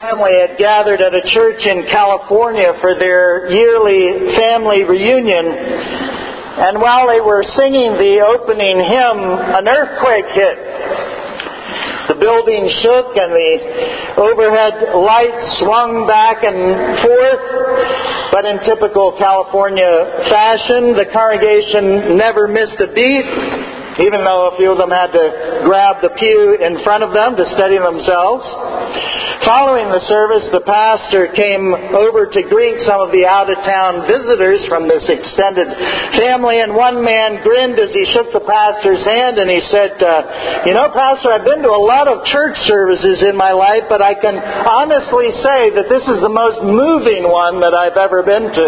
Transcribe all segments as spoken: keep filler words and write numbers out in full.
Family had gathered at a church in California for their yearly family reunion, and while they were singing the opening hymn, an earthquake hit. The building shook and the overhead lights swung back and forth, but in typical California fashion, the congregation never missed a beat, even though a few of them had to grab the pew in front of them to steady themselves. Following the service, the pastor came over to greet some of the out-of-town visitors from this extended family, and one man grinned as he shook the pastor's hand, and he said, uh, you know, Pastor, I've been to a lot of church services in my life, but I can honestly say that this is the most moving one that I've ever been to.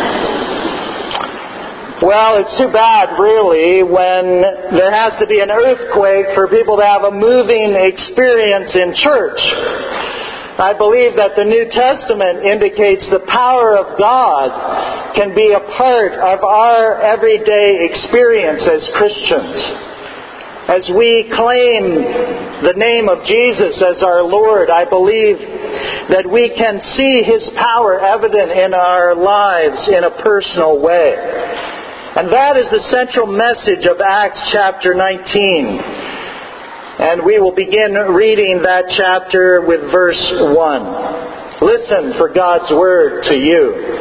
Well, it's too bad, really, when there has to be an earthquake for people to have a moving experience in church. I believe that the New Testament indicates the power of God can be a part of our everyday experience as Christians. As we claim the name of Jesus as our Lord, I believe that we can see His power evident in our lives in a personal way. And that is the central message of Acts chapter nineteen. And we will begin reading that chapter with verse one. Listen for God's word to you.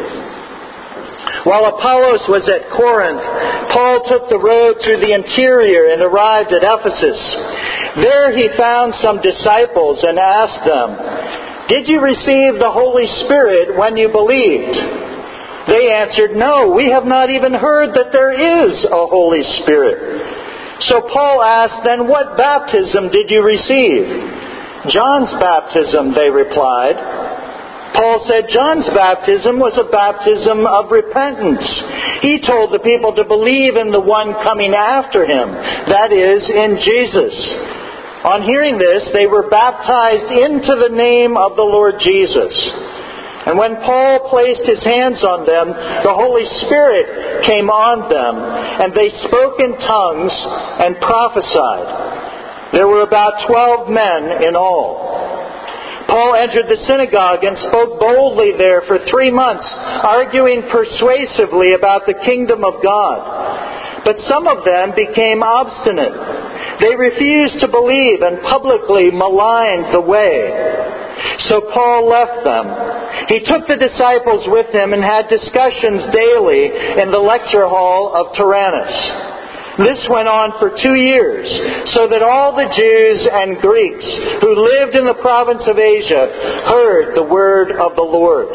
While Apollos was at Corinth, Paul took the road through the interior and arrived at Ephesus. There he found some disciples and asked them, "Did you receive the Holy Spirit when you believed?" They answered, "No, we have not even heard that there is a Holy Spirit." So Paul asked, "Then what baptism did you receive?" "John's baptism," they replied. Paul said John's baptism was a baptism of repentance. He told the people to believe in the one coming after him, that is, in Jesus. On hearing this, they were baptized into the name of the Lord Jesus. And when Paul placed his hands on them, the Holy Spirit came on them, and they spoke in tongues and prophesied. There were about twelve men in all. Paul entered the synagogue and spoke boldly there for three months, arguing persuasively about the kingdom of God. But some of them became obstinate. They refused to believe and publicly maligned the way. So Paul left them. He took the disciples with him and had discussions daily in the lecture hall of Tyrannus. This went on for two years, so that all the Jews and Greeks who lived in the province of Asia heard the word of the Lord.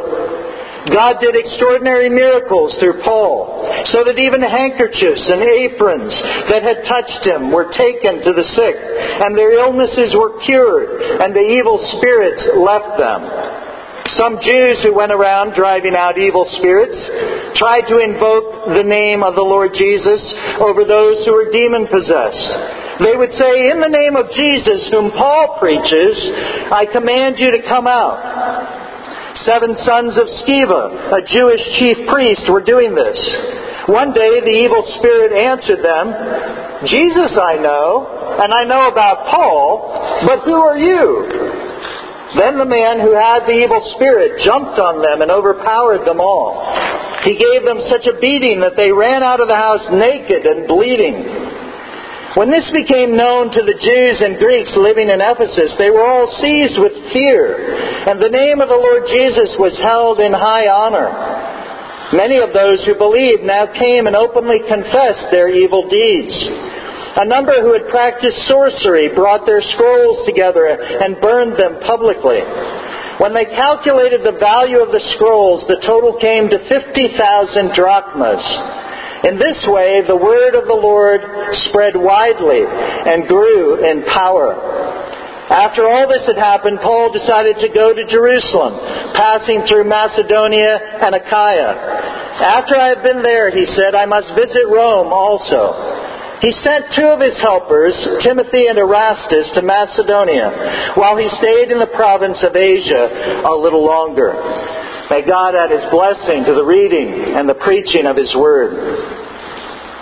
God did extraordinary miracles through Paul, so that even handkerchiefs and aprons that had touched him were taken to the sick, and their illnesses were cured, and the evil spirits left them. Some Jews who went around driving out evil spirits tried to invoke the name of the Lord Jesus over those who were demon-possessed. They would say, "In the name of Jesus, whom Paul preaches, I command you to come out." Seven sons of Sceva, a Jewish chief priest, were doing this. One day the evil spirit answered them, "Jesus I know, and I know about Paul, but who are you?" Then the man who had the evil spirit jumped on them and overpowered them all. He gave them such a beating that they ran out of the house naked and bleeding. When this became known to the Jews and Greeks living in Ephesus, they were all seized with fear, and the name of the Lord Jesus was held in high honor. Many of those who believed now came and openly confessed their evil deeds. A number who had practiced sorcery brought their scrolls together and burned them publicly. When they calculated the value of the scrolls, the total came to fifty thousand drachmas. In this way, the word of the Lord spread widely and grew in power. After all this had happened, Paul decided to go to Jerusalem, passing through Macedonia and Achaia. "After I have been there," he said, "I must visit Rome also." He sent two of his helpers, Timothy and Erastus, to Macedonia, while he stayed in the province of Asia a little longer. May God add His blessing to the reading and the preaching of His Word.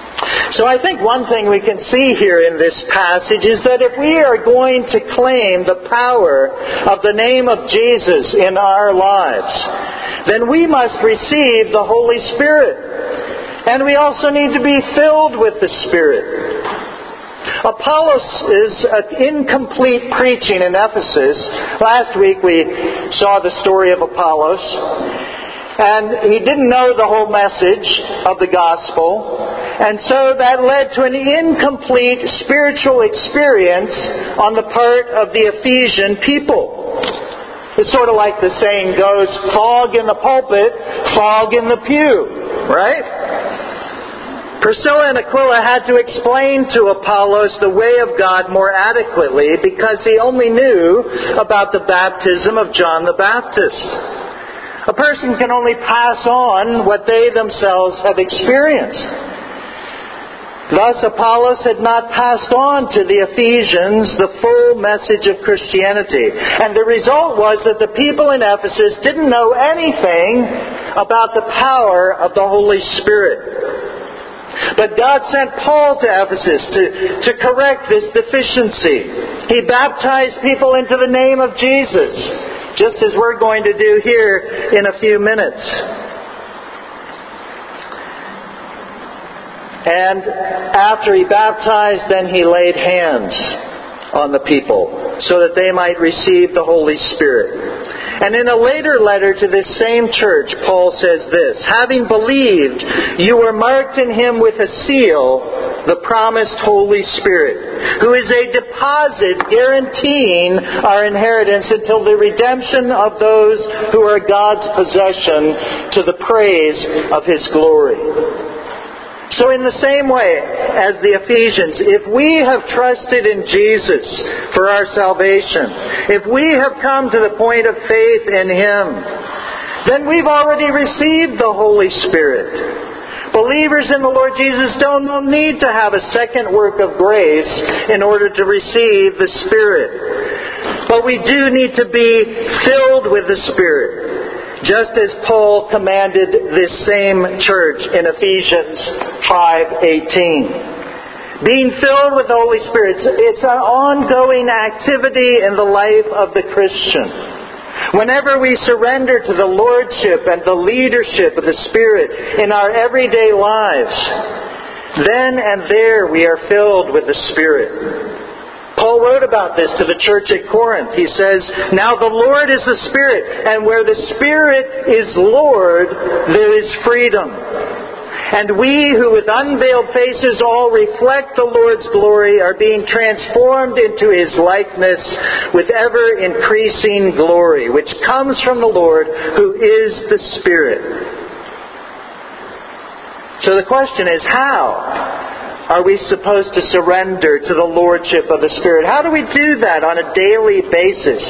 So I think one thing we can see here in this passage is that if we are going to claim the power of the name of Jesus in our lives, then we must receive the Holy Spirit. And we also need to be filled with the Spirit. Apollos' incomplete preaching in Ephesus. Last week we saw the story of Apollos. And he didn't know the whole message of the gospel. And so that led to an incomplete spiritual experience on the part of the Ephesian people. It's sort of like the saying goes, fog in the pulpit, fog in the pew. Right? Priscilla and Aquila had to explain to Apollos the way of God more adequately because he only knew about the baptism of John the Baptist. A person can only pass on what they themselves have experienced. Thus, Apollos had not passed on to the Ephesians the full message of Christianity. And the result was that the people in Ephesus didn't know anything about the power of the Holy Spirit. But God sent Paul to Ephesus to, to correct this deficiency. He baptized people into the name of Jesus, just as we're going to do here in a few minutes. And after he baptized, then he laid hands on the people so that they might receive the Holy Spirit. And in a later letter to this same church, Paul says this, having believed, you were marked in him with a seal, the promised Holy Spirit, who is a deposit guaranteeing our inheritance until the redemption of those who are God's possession to the praise of His glory. So in the same way as the Ephesians, if we have trusted in Jesus for our salvation, if we have come to the point of faith in Him, then we've already received the Holy Spirit. Believers in the Lord Jesus don't need to have a second work of grace in order to receive the Spirit. But we do need to be filled with the Spirit, just as Paul commanded this same church in Ephesians five eighteen. Being filled with the Holy Spirit, it's an ongoing activity in the life of the Christian. Whenever we surrender to the Lordship and the leadership of the Spirit in our everyday lives, then and there we are filled with the Spirit. Paul wrote about this to the church at Corinth. He says, now the Lord is the Spirit, and where the Spirit is Lord, there is freedom. And we who with unveiled faces all reflect the Lord's glory are being transformed into His likeness with ever increasing glory, which comes from the Lord who is the Spirit. So the question is, how are we supposed to surrender to the Lordship of the Spirit? How do we do that on a daily basis?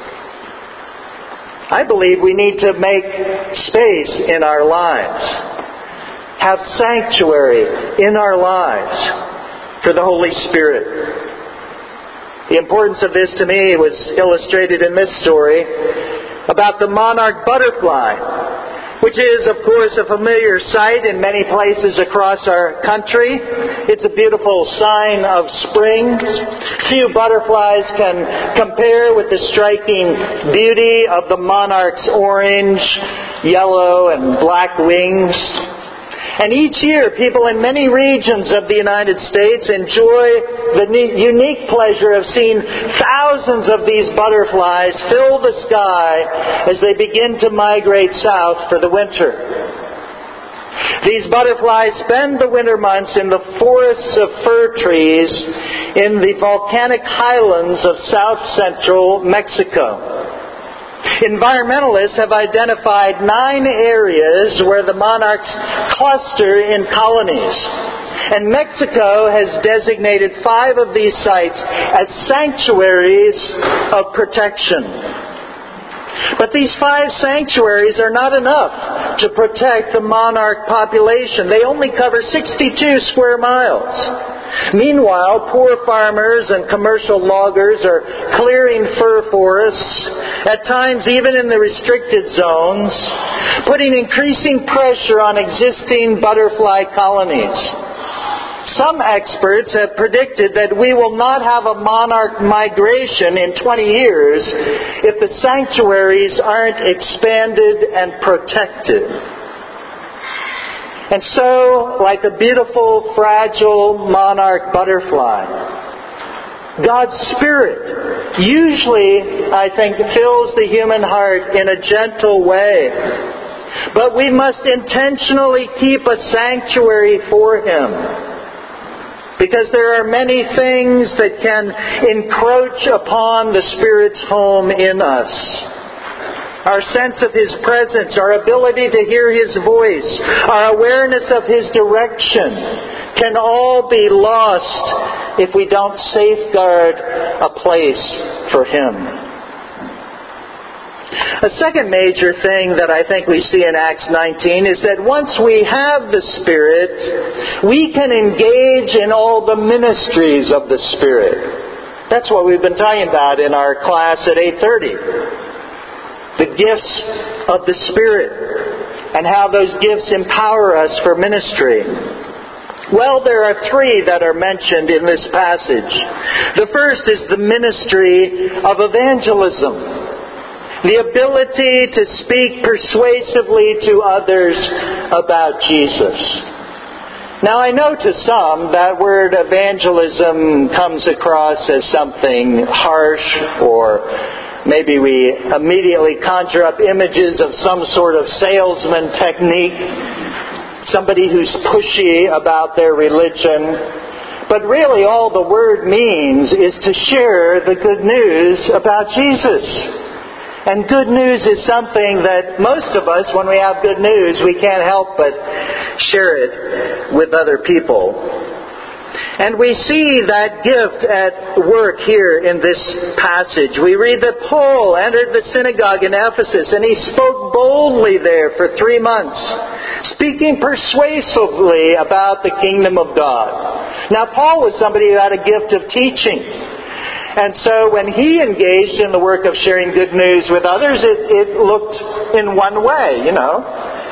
I believe we need to make space in our lives, have sanctuary in our lives for the Holy Spirit. The importance of this to me was illustrated in this story about the monarch butterfly, which is, of course, a familiar sight in many places across our country. It's a beautiful sign of spring. Few butterflies can compare with the striking beauty of the monarch's orange, yellow, and black wings. And each year, people in many regions of the United States enjoy the unique pleasure of seeing thousands of these butterflies fill the sky as they begin to migrate south for the winter. These butterflies spend the winter months in the forests of fir trees in the volcanic highlands of south central Mexico. Environmentalists have identified nine areas where the monarchs cluster in colonies. And Mexico has designated five of these sites as sanctuaries of protection. But these five sanctuaries are not enough to protect the monarch population. They only cover sixty-two square miles. Meanwhile, poor farmers and commercial loggers are clearing fir forests, at times even in the restricted zones, putting increasing pressure on existing butterfly colonies. Some experts have predicted that we will not have a monarch migration in twenty years if the sanctuaries aren't expanded and protected. And so, like a beautiful, fragile monarch butterfly, God's Spirit usually, I think, fills the human heart in a gentle way. But we must intentionally keep a sanctuary for Him, because there are many things that can encroach upon the Spirit's home in us. Our sense of His presence, our ability to hear His voice, our awareness of His direction can all be lost if we don't safeguard a place for Him. A second major thing that I think we see in Acts nineteen is that once we have the Spirit, we can engage in all the ministries of the Spirit. That's what we've been talking about in our class at eight thirty. The gifts of the Spirit and how those gifts empower us for ministry. Well, there are three that are mentioned in this passage. The first is the ministry of evangelism. The ability to speak persuasively to others about Jesus. Now, I know to some that word evangelism comes across as something harsh, or maybe we immediately conjure up images of some sort of salesman technique, somebody who's pushy about their religion. But really all the word means is to share the good news about Jesus. And good news is something that most of us, when we have good news, we can't help but share it with other people. And we see that gift at work here in this passage. We read that Paul entered the synagogue in Ephesus, and he spoke boldly there for three months, speaking persuasively about the kingdom of God. Now, Paul was somebody who had a gift of teaching. And so when he engaged in the work of sharing good news with others, it, it looked in one way, you know.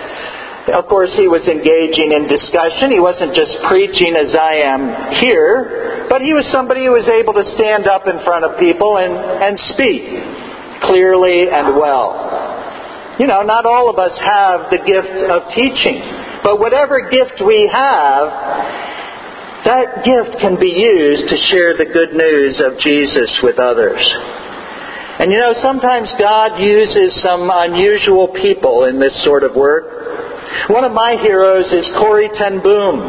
Of course, he was engaging in discussion. He wasn't just preaching as I am here, but he was somebody who was able to stand up in front of people and, and speak clearly and well. You know, not all of us have the gift of teaching, but whatever gift we have, that gift can be used to share the good news of Jesus with others. And you know, sometimes God uses some unusual people in this sort of work. One of my heroes is Corrie ten Boom,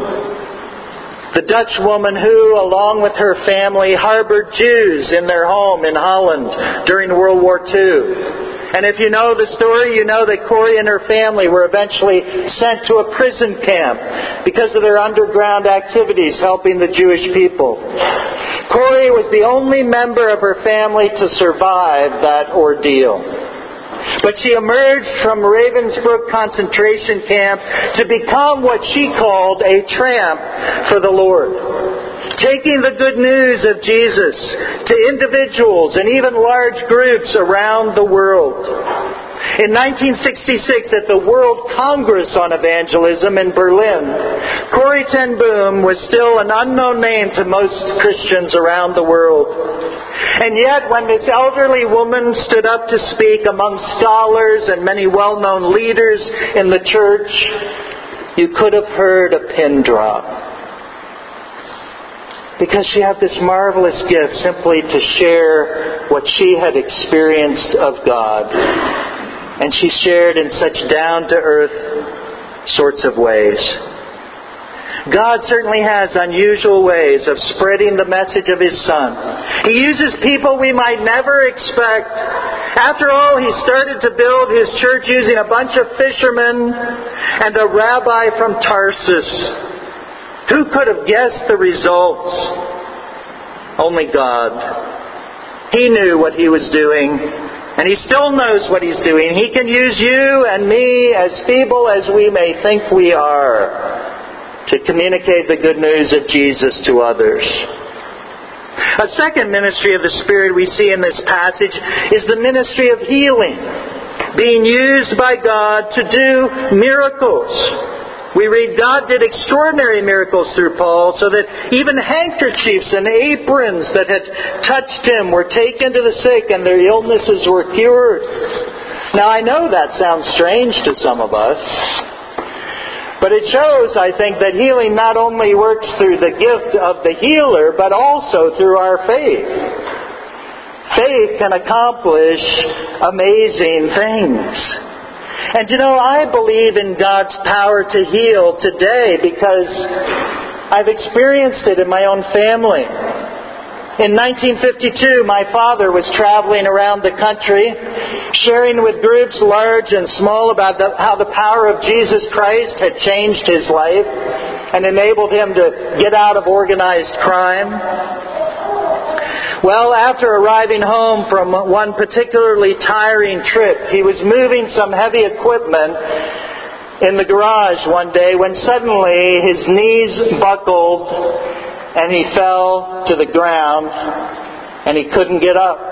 the Dutch woman who, along with her family, harbored Jews in their home in Holland during World War Two. And if you know the story, you know that Corrie and her family were eventually sent to a prison camp because of their underground activities helping the Jewish people. Corrie was the only member of her family to survive that ordeal. But she emerged from Ravensbrück concentration camp to become what she called a tramp for the Lord, taking the good news of Jesus to individuals and even large groups around the world. In nineteen sixty-six, at the World Congress on Evangelism in Berlin, Corrie ten Boom was still an unknown name to most Christians around the world. And yet, when this elderly woman stood up to speak among scholars and many well-known leaders in the church, you could have heard a pin drop. Because she had this marvelous gift simply to share what she had experienced of God. And she shared in such down-to-earth sorts of ways. God certainly has unusual ways of spreading the message of His Son. He uses people we might never expect. After all, He started to build His church using a bunch of fishermen and a rabbi from Tarsus. Who could have guessed the results? Only God. He knew what He was doing, and He still knows what He's doing. He can use you and me, as feeble as we may think we are, to communicate the good news of Jesus to others. A second ministry of the Spirit we see in this passage is the ministry of healing, being used by God to do miracles. We read God did extraordinary miracles through Paul, so that even handkerchiefs and aprons that had touched him were taken to the sick and their illnesses were cured. Now I know that sounds strange to some of us, but it shows, I think, that healing not only works through the gift of the healer, but also through our faith. Faith can accomplish amazing things. And you know, I believe in God's power to heal today because I've experienced it in my own family. In nineteen fifty-two, my father was traveling around the country, sharing with groups large and small about the, how the power of Jesus Christ had changed his life and enabled him to get out of organized crime. Well, after arriving home from one particularly tiring trip, he was moving some heavy equipment in the garage one day when suddenly his knees buckled and he fell to the ground and he couldn't get up.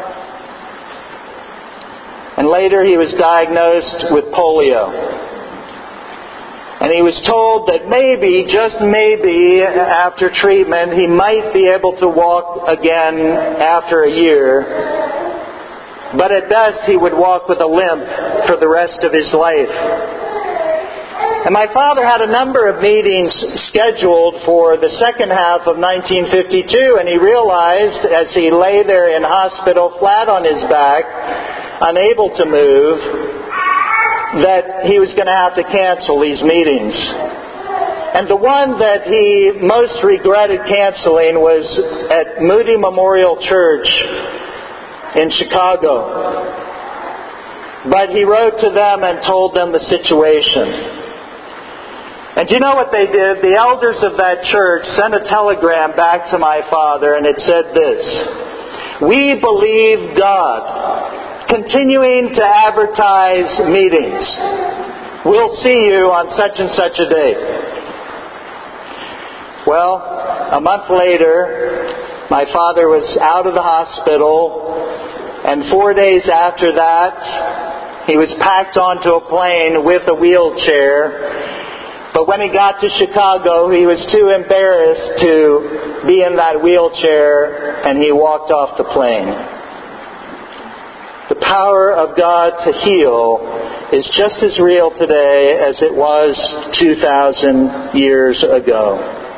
And later he was diagnosed with polio. And he was told that maybe, just maybe, after treatment, he might be able to walk again after a year. But at best, he would walk with a limp for the rest of his life. And my father had a number of meetings scheduled for the second half of nineteen fifty-two, and he realized, as he lay there in hospital, flat on his back, unable to move, that he was going to have to cancel these meetings. And the one that he most regretted canceling was at Moody Memorial Church in Chicago. But he wrote to them and told them the situation. And do you know what they did? The elders of that church sent a telegram back to my father, and it said this: "We believe God. Continuing to advertise meetings. We'll see you on such and such a date." Well, a month later, my father was out of the hospital, and four days after that, he was packed onto a plane with a wheelchair. But when he got to Chicago, he was too embarrassed to be in that wheelchair, and he walked off the plane. The power of God to heal is just as real today as it was two thousand years ago.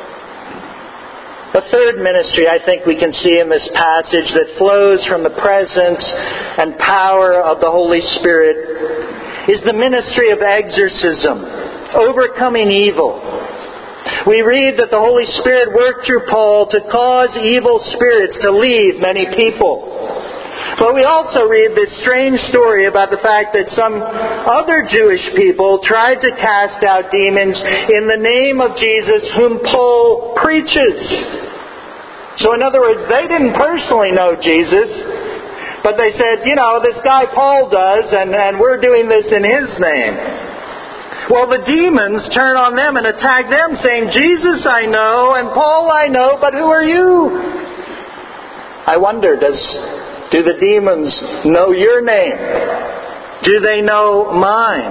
The third ministry I think we can see in this passage that flows from the presence and power of the Holy Spirit is the ministry of exorcism, overcoming evil. We read that the Holy Spirit worked through Paul to cause evil spirits to leave many people. But we also read this strange story about the fact that some other Jewish people tried to cast out demons in the name of Jesus, whom Paul preaches. So in other words, they didn't personally know Jesus, but they said, you know, this guy Paul does, and, and we're doing this in his name. Well, the demons turn on them and attack them, saying, "Jesus I know, and Paul I know, but who are you?" I wonder, does... Do the demons know your name? Do they know mine?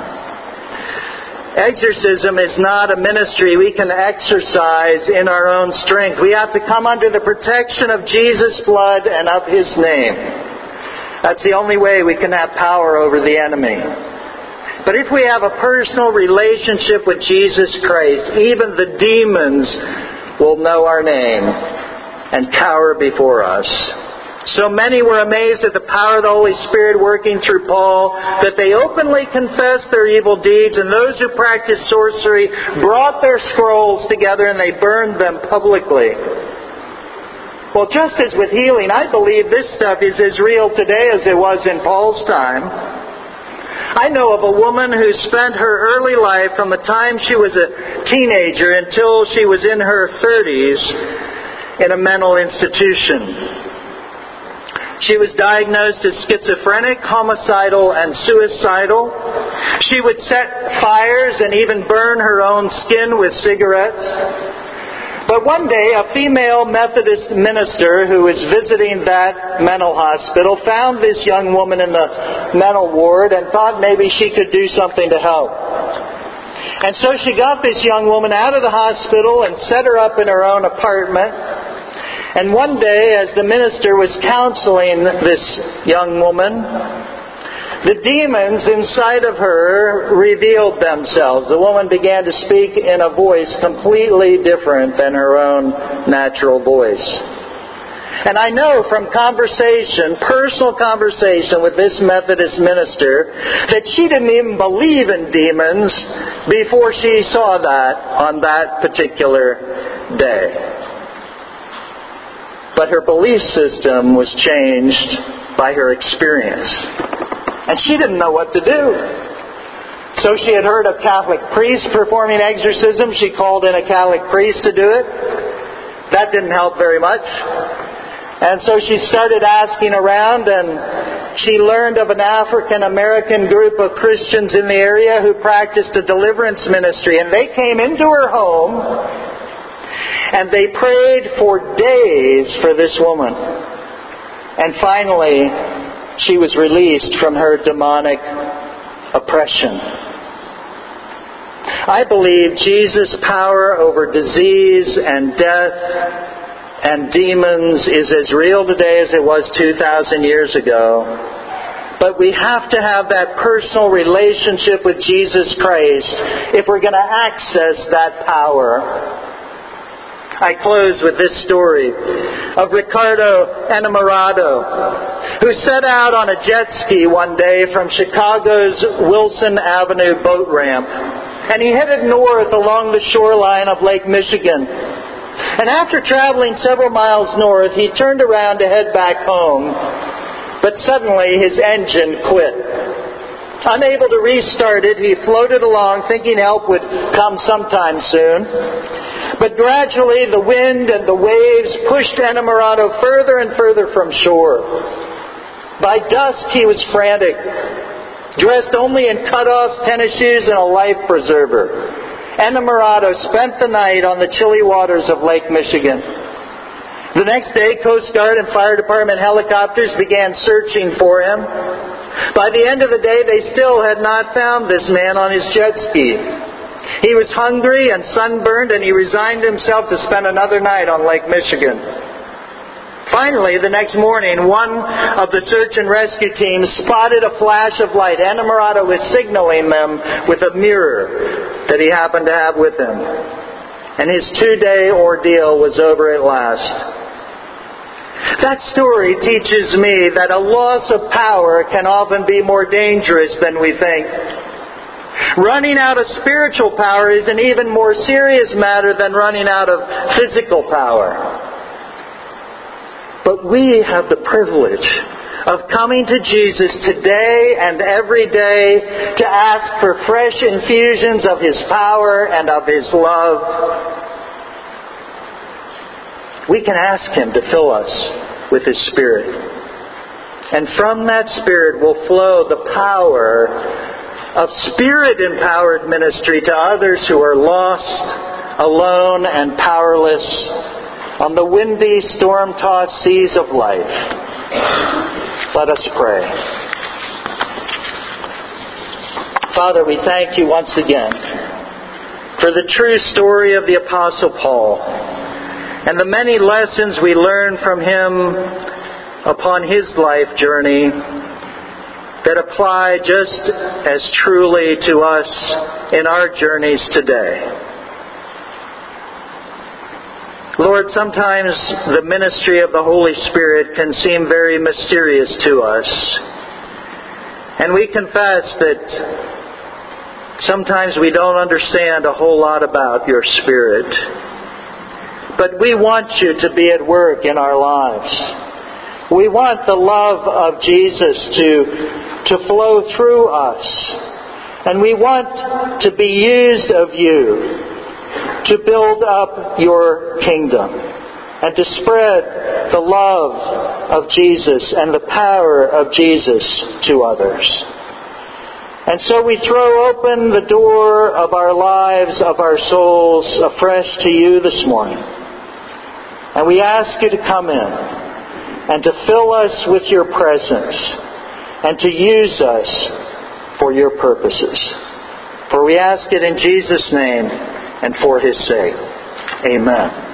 Exorcism is not a ministry we can exercise in our own strength. We have to come under the protection of Jesus' blood and of His name. That's the only way we can have power over the enemy. But if we have a personal relationship with Jesus Christ, even the demons will know our name and cower before us. So many were amazed at the power of the Holy Spirit working through Paul that they openly confessed their evil deeds, and those who practiced sorcery brought their scrolls together and they burned them publicly. Well, just as with healing, I believe this stuff is as real today as it was in Paul's time. I know of a woman who spent her early life from the time she was a teenager until she was in her thirties in a mental institution. She was diagnosed as schizophrenic, homicidal, and suicidal. She would set fires and even burn her own skin with cigarettes. But one day, a female Methodist minister who was visiting that mental hospital found this young woman in the mental ward and thought maybe she could do something to help. And so she got this young woman out of the hospital and set her up in her own apartment. And one day, as the minister was counseling this young woman, the demons inside of her revealed themselves. The woman began to speak in a voice completely different than her own natural voice. And I know from conversation, personal conversation with this Methodist minister, that she didn't even believe in demons before she saw that on that particular day. But her belief system was changed by her experience. And she didn't know what to do. So she had heard of Catholic priests performing exorcism. She called in a Catholic priest to do it. That didn't help very much. And so she started asking around, and she learned of an African-American group of Christians in the area who practiced a deliverance ministry. And they came into her home, and they prayed for days for this woman. And finally, she was released from her demonic oppression. I believe Jesus' power over disease and death and demons is as real today as it was two thousand years ago. But we have to have that personal relationship with Jesus Christ if we're going to access that power. I close with this story of Ricardo Enamorado, who set out on a jet ski one day from Chicago's Wilson Avenue boat ramp. And he headed north along the shoreline of Lake Michigan. And after traveling several miles north, he turned around to head back home. But suddenly his engine quit. Unable to restart it, he floated along thinking help would come sometime soon. But gradually the wind and the waves pushed Enamorado further and further from shore. By dusk he was frantic, dressed only in cutoffs, tennis shoes, and a life preserver. Enamorado spent the night on the chilly waters of Lake Michigan. The next day, Coast Guard and Fire Department helicopters began searching for him. By the end of the day, they still had not found this man on his jet ski. He was hungry and sunburned, and he resigned himself to spend another night on Lake Michigan. Finally, the next morning, one of the search and rescue teams spotted a flash of light. Enamorado was signaling them with a mirror that he happened to have with him. And his two-day ordeal was over at last. That story teaches me that a loss of power can often be more dangerous than we think. Running out of spiritual power is an even more serious matter than running out of physical power. But we have the privilege of coming to Jesus today and every day to ask for fresh infusions of His power and of His love. We can ask Him to fill us with His Spirit. And from that Spirit will flow the power of Spirit-empowered ministry to others who are lost, alone, and powerless on the windy, storm-tossed seas of life. Let us pray. Father, we thank You once again for the true story of the Apostle Paul and the many lessons we learn from him upon his life journey that apply just as truly to us in our journeys today. Lord, sometimes the ministry of the Holy Spirit can seem very mysterious to us. And we confess that sometimes we don't understand a whole lot about Your Spirit. But we want You to be at work in our lives. We want the love of Jesus to, to flow through us. And we want to be used of You to build up Your kingdom and to spread the love of Jesus and the power of Jesus to others. And so we throw open the door of our lives, of our souls, afresh to You this morning. And we ask You to come in and to fill us with Your presence and to use us for Your purposes. For we ask it in Jesus' name and for His sake. Amen.